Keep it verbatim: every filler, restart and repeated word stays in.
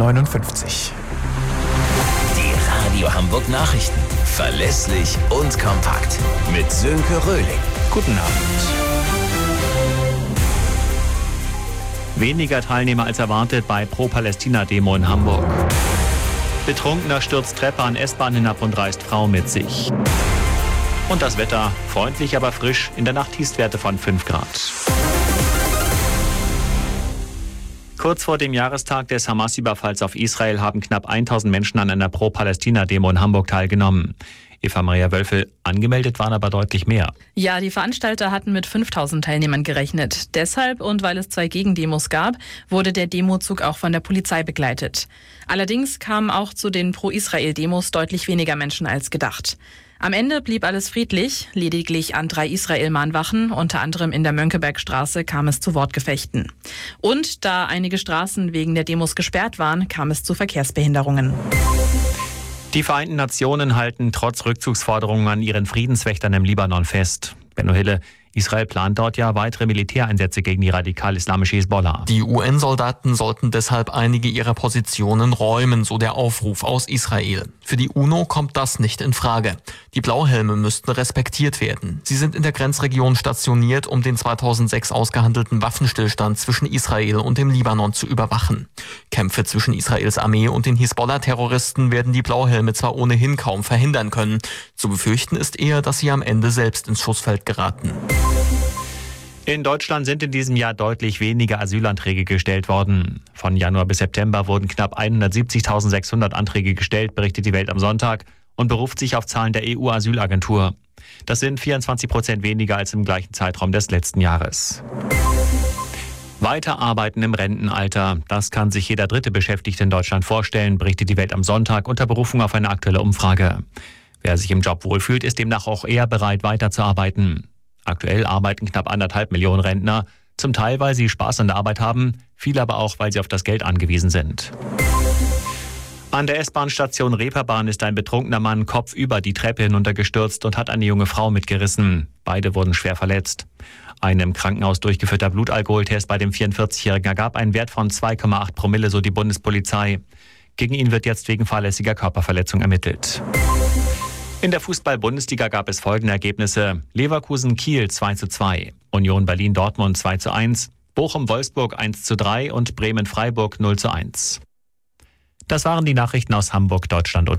neunundfünfzig. Die Radio Hamburg Nachrichten. Verlässlich und kompakt. Mit Sönke Röhling. Guten Abend. Weniger Teilnehmer als erwartet bei Pro-Palästina-Demo in Hamburg. Betrunkener stürzt Treppe an S-Bahn hinab und reißt Frau mit sich. Und das Wetter, freundlich, aber frisch. In der Nacht Tiefstwerte von fünf Grad. Kurz vor dem Jahrestag des Hamas-Überfalls auf Israel haben knapp tausend Menschen an einer Pro-Palästina-Demo in Hamburg teilgenommen. Eva-Maria Wölfel, angemeldet waren aber deutlich mehr. Ja, die Veranstalter hatten mit fünftausend Teilnehmern gerechnet. Deshalb und weil es zwei Gegendemos gab, wurde der Demozug auch von der Polizei begleitet. Allerdings kamen auch zu den Pro-Israel-Demos deutlich weniger Menschen als gedacht. Am Ende blieb alles friedlich. Lediglich an drei Israel-Mahnwachen, unter anderem in der Mönckebergstraße, kam es zu Wortgefechten. Und da einige Straßen wegen der Demos gesperrt waren, kam es zu Verkehrsbehinderungen. Die Vereinten Nationen halten trotz Rückzugsforderungen an ihren Friedenswächtern im Libanon fest. Benno Hille, Israel plant dort ja weitere Militäreinsätze gegen die radikal-islamische Hisbollah. Die U N-Soldaten sollten deshalb einige ihrer Positionen räumen, so der Aufruf aus Israel. Für die UNO kommt das nicht in Frage. Die Blauhelme müssten respektiert werden. Sie sind in der Grenzregion stationiert, um den zweitausendsechs ausgehandelten Waffenstillstand zwischen Israel und dem Libanon zu überwachen. Kämpfe zwischen Israels Armee und den Hisbollah-Terroristen werden die Blauhelme zwar ohnehin kaum verhindern können. Zu befürchten ist eher, dass sie am Ende selbst ins Schussfeld geraten. In Deutschland sind in diesem Jahr deutlich weniger Asylanträge gestellt worden. Von Januar bis September wurden knapp hundertsiebzigtausendsechshundert Anträge gestellt, berichtet die Welt am Sonntag und beruft sich auf Zahlen der E U-Asylagentur. Das sind vierundzwanzig Prozent weniger als im gleichen Zeitraum des letzten Jahres. Weiterarbeiten im Rentenalter. Das kann sich jeder dritte Beschäftigte in Deutschland vorstellen, berichtet die Welt am Sonntag unter Berufung auf eine aktuelle Umfrage. Wer sich im Job wohlfühlt, ist demnach auch eher bereit, weiterzuarbeiten. Aktuell arbeiten knapp anderthalb Millionen Rentner, zum Teil, weil sie Spaß an der Arbeit haben, viele aber auch, weil sie auf das Geld angewiesen sind. An der S-Bahn-Station Reeperbahn ist ein betrunkener Mann kopfüber die Treppe hinuntergestürzt und hat eine junge Frau mitgerissen. Beide wurden schwer verletzt. Ein im Krankenhaus durchgeführter Blutalkoholtest bei dem vierundvierzigjährigen ergab einen Wert von zwei Komma acht Promille, so die Bundespolizei. Gegen ihn wird jetzt wegen fahrlässiger Körperverletzung ermittelt. In der Fußball-Bundesliga gab es folgende Ergebnisse. Leverkusen-Kiel zwei zu zwei, Union Berlin-Dortmund zwei zu eins, Bochum-Wolfsburg eins zu drei und Bremen-Freiburg null zu eins. Das waren die Nachrichten aus Hamburg, Deutschland und